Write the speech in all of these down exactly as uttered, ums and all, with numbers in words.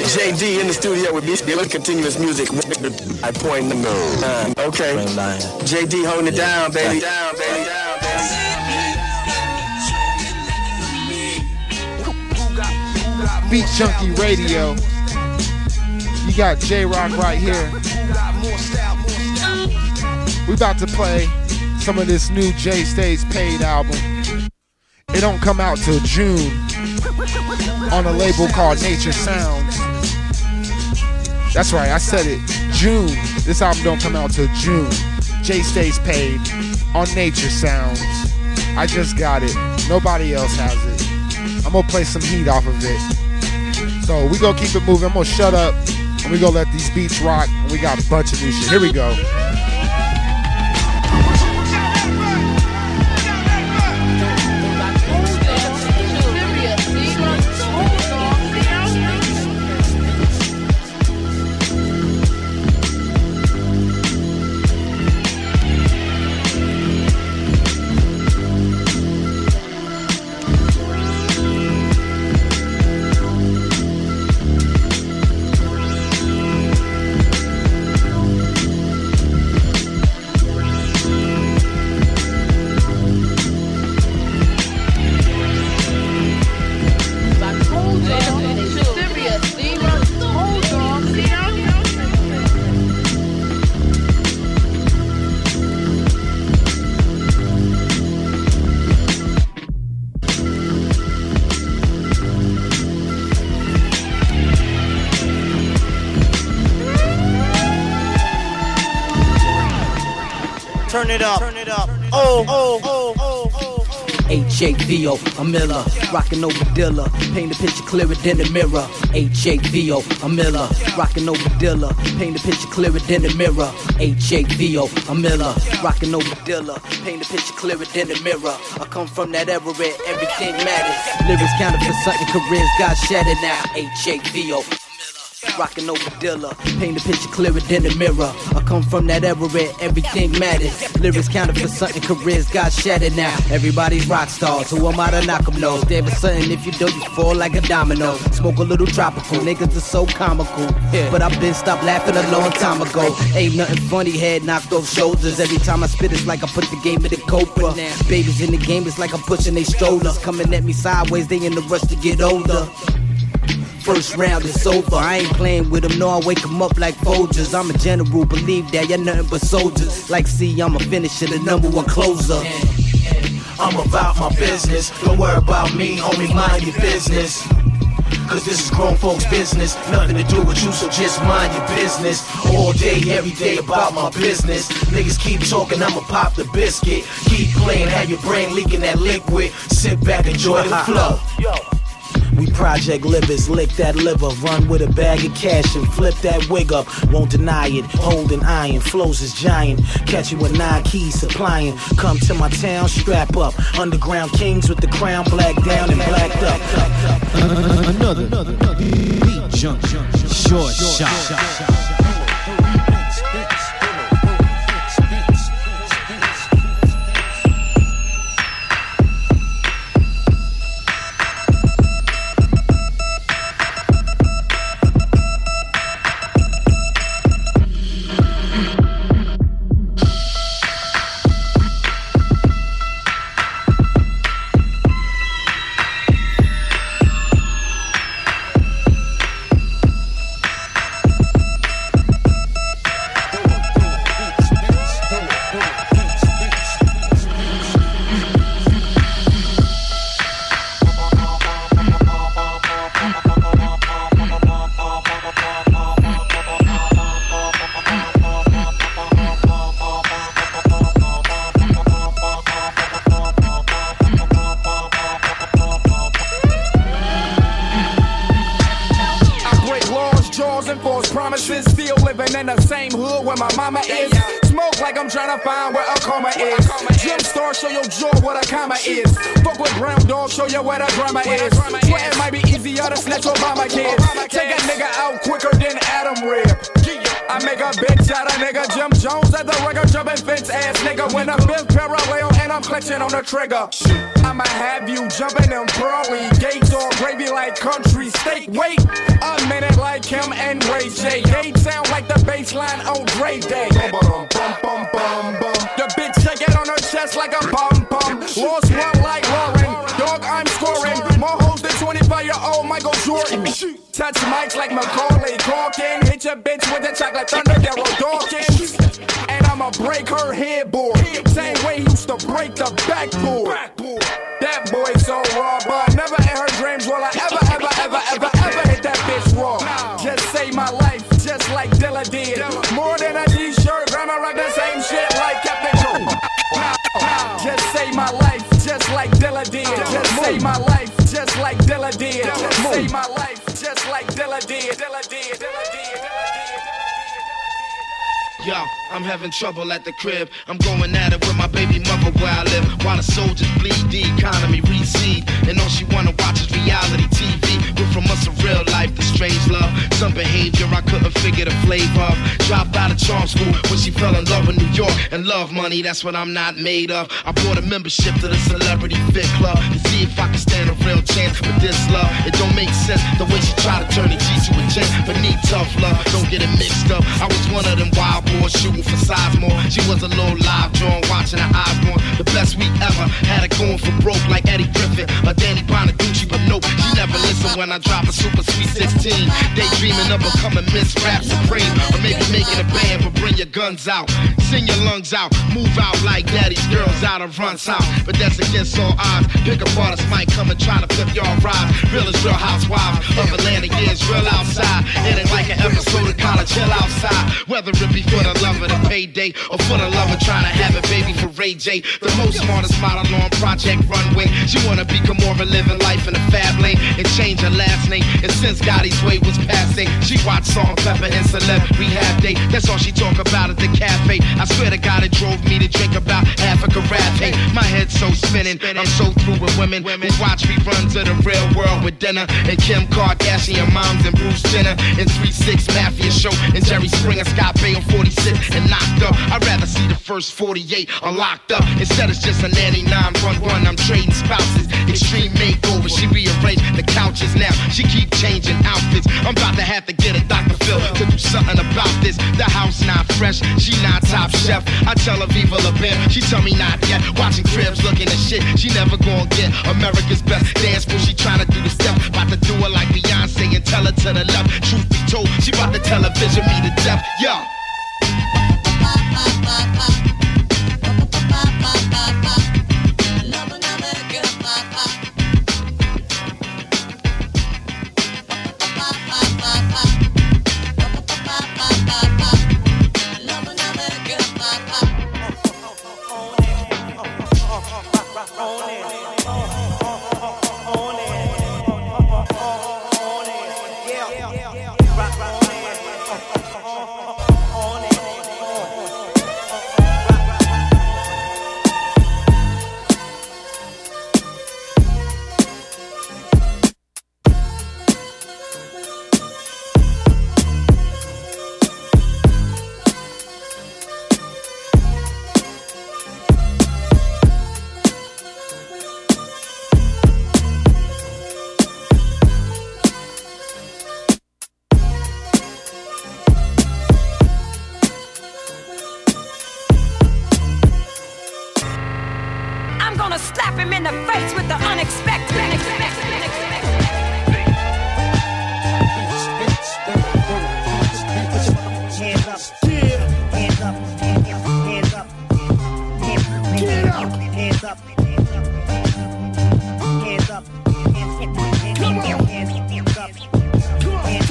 J D in the studio with me. They would continuous music. I point them uh, okay. J D holding it down, baby. Down, baby. Down, baby. Beat Junkie Radio. You got J-Rock right here. We about to play some of this new J Stays Paid album. It don't come out till June on a label called Nature Sounds. That's right, I said it. June. This album don't come out till June. J Stays Paid on Nature Sounds. I just got it. Nobody else has it. I'm gonna play some heat off of it. So we gonna keep it moving. I'm gonna shut up and we gonna let these beats rock. And we got a bunch of new shit. Here we go. Turn it up, turn it up. Oh, oh, oh, oh, oh, oh. H A V O, I'm Miller, rockin' over Dilla, paint the picture clearer than the mirror. H A V O, I'm Miller, rockin' over Dilla, paint the picture clearer than the mirror. H A V O, I'm Miller, rockin' over Dilla, paint the picture clearer than the mirror. I come from that era where everything matters. Lyrics counted for something, careers got shattered now. H A V O. Rockin' over Dilla, paint the picture clearer than the mirror. I come from that era where everything matters. Lyrics counted for something, careers got shattered now. Everybody's rock stars, who am I to knock them nose? There was something if you do, you fall like a domino. Smoke a little tropical, niggas are so comical. But I've been stopped laughing a long time ago. Ain't nothing funny, head knocked off shoulders. Every time I spit, it's like I put the game in the cobra. Babies in the game, it's like I'm pushing they strollers. Coming at me sideways, they in the rush to get older. First round is over, I ain't playing with them, no, I wake them up like Folgers. I'm a general, believe that, you're nothing but soldiers. Like C, I'm a finisher, the number one closer. I'm about my business, don't worry about me, homie, mind your business. Cause this is grown folks' business, nothing to do with you, so just mind your business. All day, every day about my business. Niggas keep talking, I'ma pop the biscuit. Keep playing, have your brain leaking that liquid. Sit back, enjoy the flow. We project livers, lick that liver, run with a bag of cash and flip that wig up. Won't deny it, holding iron, flows is giant. Catch you with nine keys supplying. Come to my town, strap up. Underground kings with the crown black down and blacked up. Another, another beat jump, short shot. Show you what a drama is. Swear it might be easier to snatch Obama kids. Take a nigga out quicker than Adam Rib. I make a bitch out of nigga Jim Jones at the record jumping fence ass nigga. When a fifth parallel and a I'm clutching on the trigger. I'ma have you jumping them pearly gates or gravy like country steak. Wait a minute like him and Ray J. Gate sound like the bass line on Dre Day. Bum, bum, bum, bum, bum. The bitch check it on her chest like a bum bum. Lost one like Lauren. Dog, I'm scoring. More hoes than twenty-five-year-old Michael Jordan. Touch mics like Macaulay Culkin. Hit your bitch with a chocolate thunder, Daryl Dawkins. And I'ma break her headboard. Same way he used to break the backboard. That boy so raw, but never in her dreams will I ever, ever, ever, ever, ever hit that bitch raw. Just say my life, just like Dilla did. More than a t-shirt, grandma rock the same shit like Captain Cool. Just say my life, just like Dilla did. Just say my life, just like Dilla did. Just say my life, just like Dilla did. Dilla did, Dilla did, Dilla did. Yo, I'm having trouble at the crib. I'm going at it with my baby mother where I live. While the soldiers bleed, the economy recede. And all she wanna watch is reality T V. We're from us a real life, the strange love. Some behavior I couldn't figure the flavor of. Dropped out of charm school when she fell in love with New York. And love money, that's what I'm not made of. I bought a membership to the Celebrity Fit Club to see if I can stand a real chance with this love. It don't make sense the way she tried to turn a G to a gent. But need tough love, don't get it mixed up. I was one of them wild boys shooting for Sizemore. She was a little live drawn, watching her eyes born. The best we ever had it going for broke like Eddie Griffin or Danny Bonaducci, but nope, she never listened when I drop a super sweet sixteen. Daydreaming of becoming Miss Rap Supreme, or maybe making a band, but bring your guns out, sing your lungs out, move out like daddy's girls out of runs out. But that's against all odds. Pick up artists might come and try to flip y'all ride. Real is real housewives of Atlanta, yeah, it's real outside. It ain't like an episode of College Hill outside. Whether it be for the lover to payday or for the lover trying to have a baby for Ray J. The most smartest model on Project Runway. She wanna become more of a living life in a fab lane and change her last name. And since Gotti's way was passing, she watched Salt and Pepper and Celeb Rehab Day. That's all she talk about at the cafe. I swear to God it drove me to drink about half a carafe. Hey, my head's so spinning. I'm so through with women who watch reruns of the real world with dinner and Kim Kardashian moms and Bruce Jenner and three six Mafia Show and Jerry Springer, Scott Bay on forty-six and knocked up. I'd rather see the first forty-eight unlocked up. Instead it's just a nanny nine one one. I'm trading spouses. Extreme makeover. She rearranged the couches now. She keep changing outfits. I'm about to have to get a Doctor Phil to do something about this. The house not fresh. She not top chef. I tell her Viva La Bam. She tell me not yet. Watching cribs looking at shit. She never gonna get America's best dance floor. She trying to do the step. About to do it like Beyonce and tell her to the left. Truth be told, she about to television me to death. Yo. Slap him in the face with the unexpected. Hands up, yeah. Hands up, hands up, hands up, hands up, hands up, hands up, hands up, come on, hands up, hands up, hands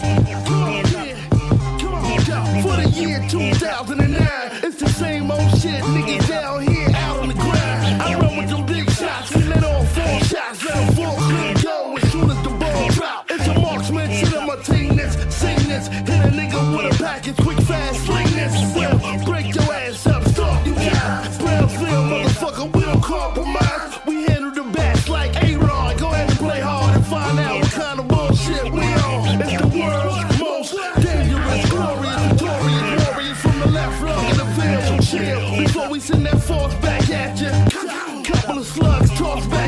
up. For the year two thousand nine, it's the same old shit, niggas down here out on the grind. I run with them big shots, we let off four shots, let them fall, good go as soon as the ball drop. It's a marksman, shit, I'ma take this, sing this, hit a nigga with a package, quick fast, sling this, well, break your ass up, stop you guys. Brownfield, motherfucker, we don't compromise. We handle the bats like A-Rod, go ahead and play hard and find out what kind of bullshit we on. It's the world's most dangerous, glorious, victorious warriors from the left lung of the field. So chill before we send that force back at you.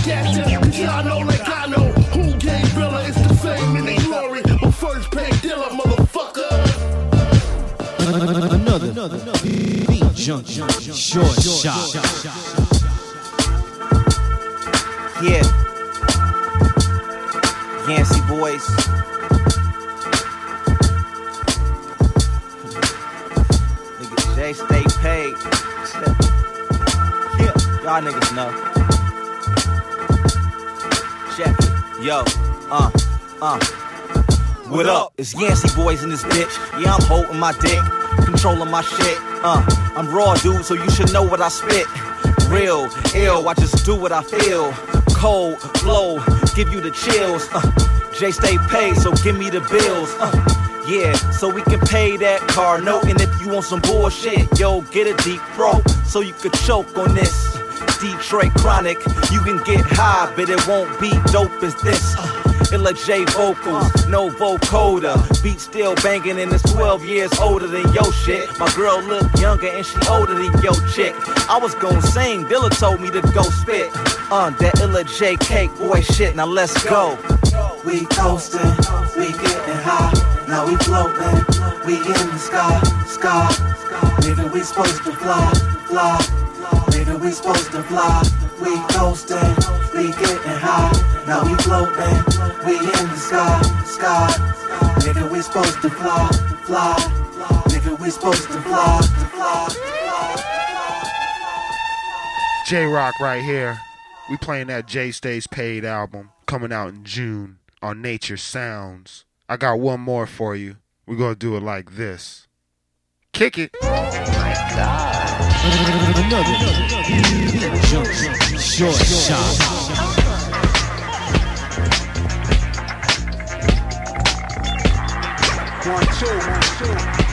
gas ya, cause y'all know like I know who gave Villa is the fame and the glory. But first pay dealer, motherfucker. Another, another, another beat junk, short shot. Yeah, Yancey boys. Nigga Jay stay paid. Yeah, y'all niggas know. Check it, yo, uh, uh. What up? It's Yancey boys in this bitch. Yeah, I'm holding my dick, controlling my shit. Uh, I'm raw, dude, so you should know what I spit. Real, ill, I just do what I feel. Cold, blow, give you the chills. Uh, Jay stay paid, so give me the bills. Uh, yeah, so we can pay that car note. And if you want some bullshit, yo, get a deep throat so you could choke on this. Detroit chronic, you can get high, but it won't be dope as this. Uh, Illa J vocals, no vocoder. Beat still banging and it's twelve years older than yo shit. My girl look younger and she older than yo chick. I was gon' sing, Dilla told me to go spit. Uh, that Illa J cake, boy shit, now let's go. We coasting, we getting high, now we floating, we in the sky, sky. Nigga, we supposed to fly, fly. Nigga, we supposed to fly. We coasting, we getting high, now we floating, we in the sky, sky. Nigga, we supposed to fly, fly. Nigga, we supposed to fly, fly. J-Rock right here. We playing that Jay Stays Paid album coming out in June on Nature Sounds. I got one more for you. We're gonna do it like this. Kick it. Oh my God. Another, another jump, short shot. One, two, one, two.